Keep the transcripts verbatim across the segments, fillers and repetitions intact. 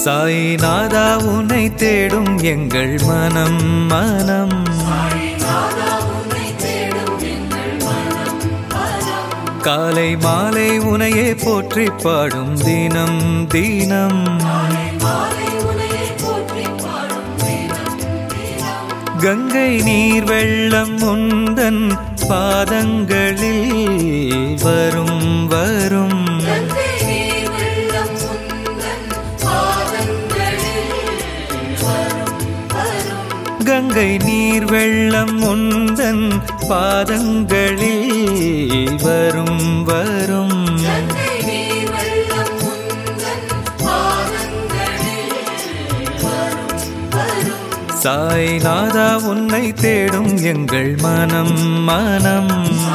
சாய்நாதா உன்னை தேடும் எங்கள் மனம் மனம் காலை மாலை உனையே போற்றி பாடும் தினம் தினம் கங்கை நீர் வெள்ளம் உந்தன் பாதங்களில் வரும் வரும் கங்கை நீர் வெள்ளம் உந்தன் பாதங்களில் வரும் வரும் சாய்நாதா உன்னை தேடும் எங்கள் மனம் மனம்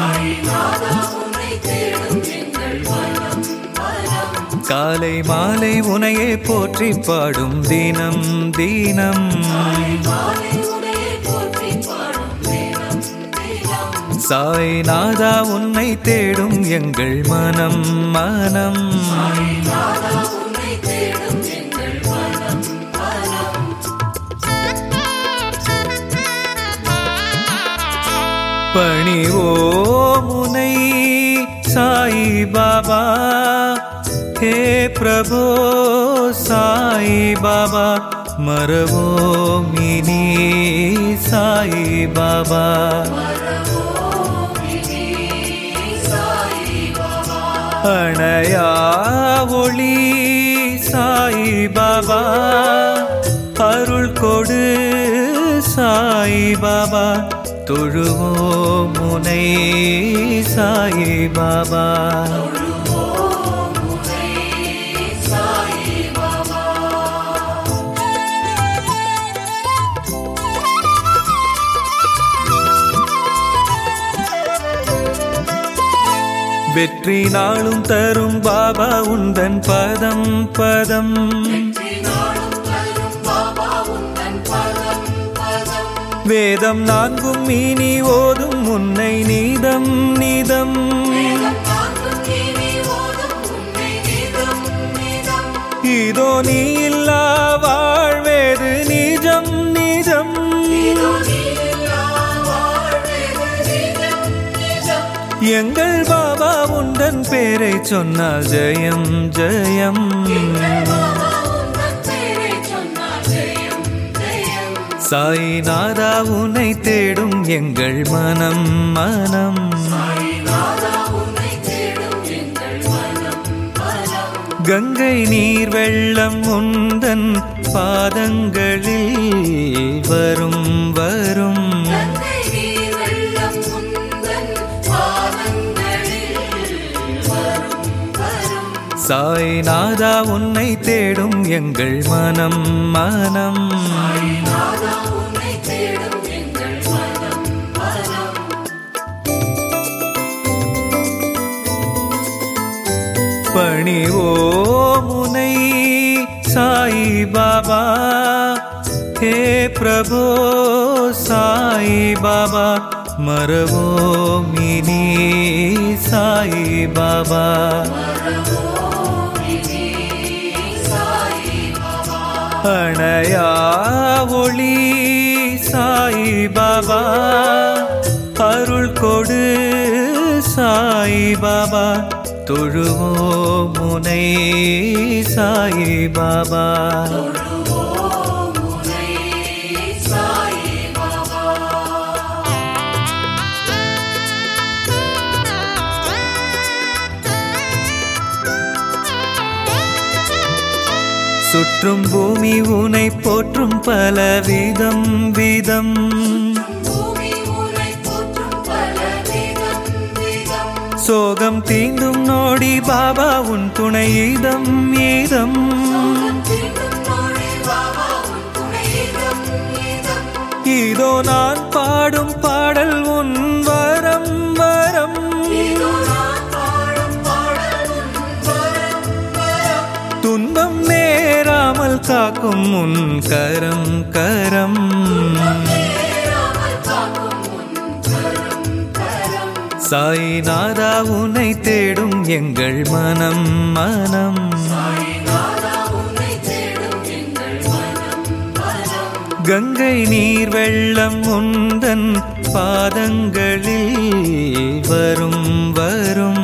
காலை மாலை உனையே போற்றி பாடும் தினம் தினம் சாய்நாதா உன்னை தேடும் எங்கள் மனம் மனம் பணிவோம் உனை சாய் பாபா हे प्रभो साई बाबा मरवोम इनी साई बाबा अणया ओळि साई बाबा अरुள் कोडु साई बाबा தொழுவோம் உனை சாய் பாபா வெற்றி நாளும் தரும் பாபா உந்தன் பதம் பதம் வேதம் நான்கும் இனி ஓதும் உன்னை நீதம் நீதம் இதோ நீ இல்லா வாழ்வேது நிஜம் நிஜம் எங்கள் பாபா உந்தன் பேரை சொன்னால் ஜெயம் ஜெயம் சாய்நாதா உன்னை தேடும் எங்கள் மனம் மனம் கங்கை நீர் வெள்ளம் உந்தன் பாதங்களில் வரும் வரும் சாய்நாதா உன்னை தேடும் எங்கள் மனம் மனம் பணிவோம் உனை சாய் பாபா हे प्रभो साई बाबा मरवोम इनी साई बाबा अणया ओळि साई बाबा अरुள் कोडु साई बाबा தொழுவோம் உனை சாய் பாபா சுற்றும் பூமி உனை போற்றும் பல விதம் விதம் சோகம் தீண்டும் நோடி பாபா உன் துணை ஈதம் ஈதம் இதோ நான் பாடும் பாடல் உன் வரம் வரம் துன்பம் நேராமல் காக்கும் உன் கரம் கரம் சாய்நாதா உன்னை தேடும் எங்கள் மனம் மனம் கங்கை நீர் வெள்ளம் உந்தன் பாதங்களில் வரும் வரும்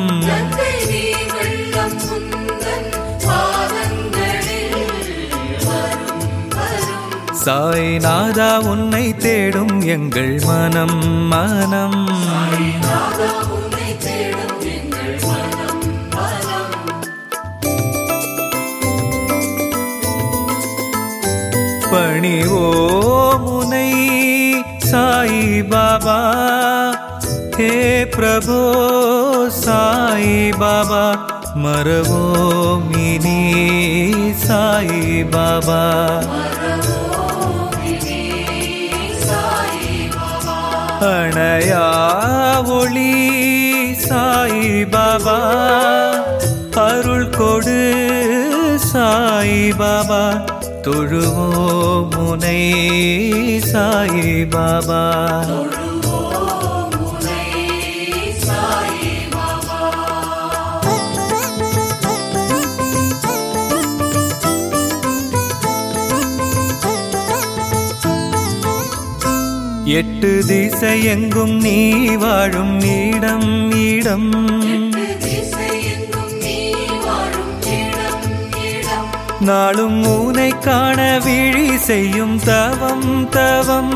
சாய்நாதா உன்னை தேடும் எங்கள் மனம் மனம் பணிவோம் உனை சாய் பாபா ஹே பிரபோ சாய் பாபா மறவோம் இனி சாய் பாபா அணையா ஒளி சாய் பாபா அருள் கொடு சாய் பாபா தொழுவோம் உனை சாய் பாபா எட்டு திசை எங்கும் நீ வாழும் இடம் இடம் நாளும் உனை காண விழி செய்யும் தவம் தவம்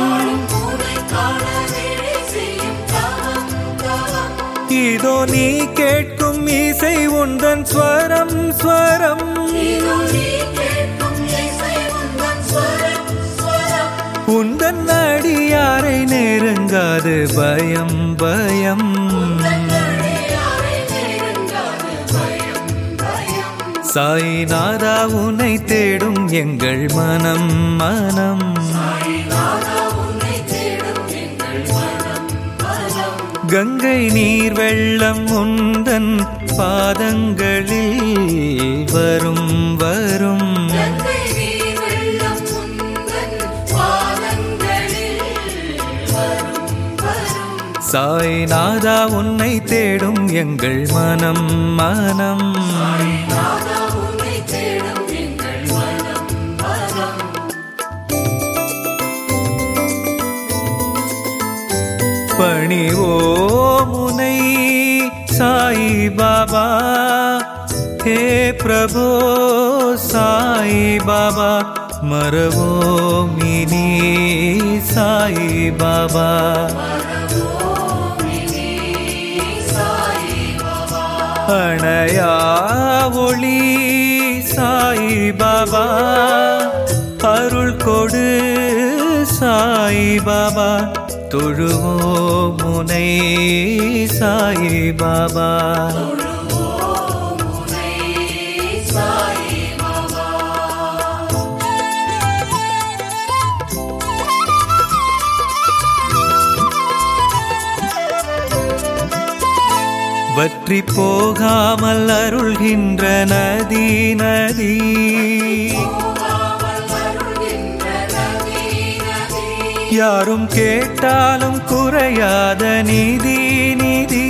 இதோ நீ கேட்கும் இசை உந்தன் ஸ்வரம் ஸ்வரம் உந்தன் அடியாரை நெருங்காது பயம் பயம் சாய்நாதா உன்னை தேடும் எங்கள் மனம் மனம் கங்கை நீர் வெள்ளம் உந்தன் பாதங்களில் வரும் வரும் சாய்நாதா உன்னை தேடும் எங்கள் மனம் மனம் பணிவோம் உனை சாய் பாபா ஹே பிரபோ சாய் பாபா மறவோம் இனி சாய் பாபா அணையா ஒளி சாய் பாபா அருள் கொடு சாய் பாபா தொழுவோம் உனை சாய் பாபா வற்றி போகாமல் அருள்கின்ற நதி நதி யாரும் கேட்டாலும் குறையாத நிதி நிதி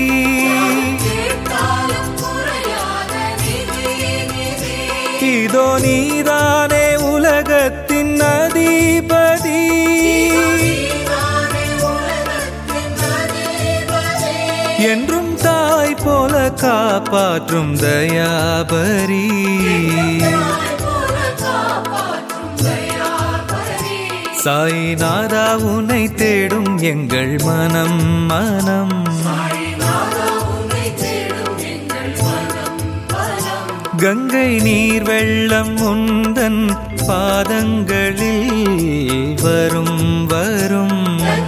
இதோ நீதானே உலகத்தின் அதிபதி என்றும் தாய் போல காப்பாற்றும் தயாபரி சாய்நாதா உன்னை தேடும் எங்கள் மனம் மனம் கங்கை நீர் வெள்ளம் உந்தன் பாதங்களில் வரும் வரும்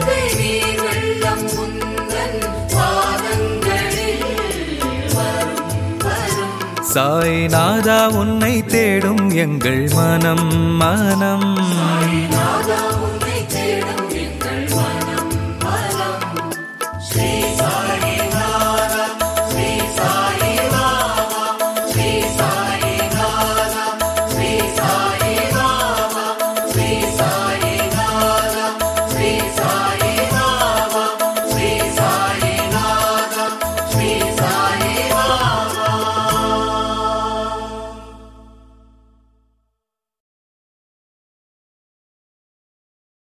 சாய்நாதா உன்னை தேடும் எங்கள் மனம் மனம்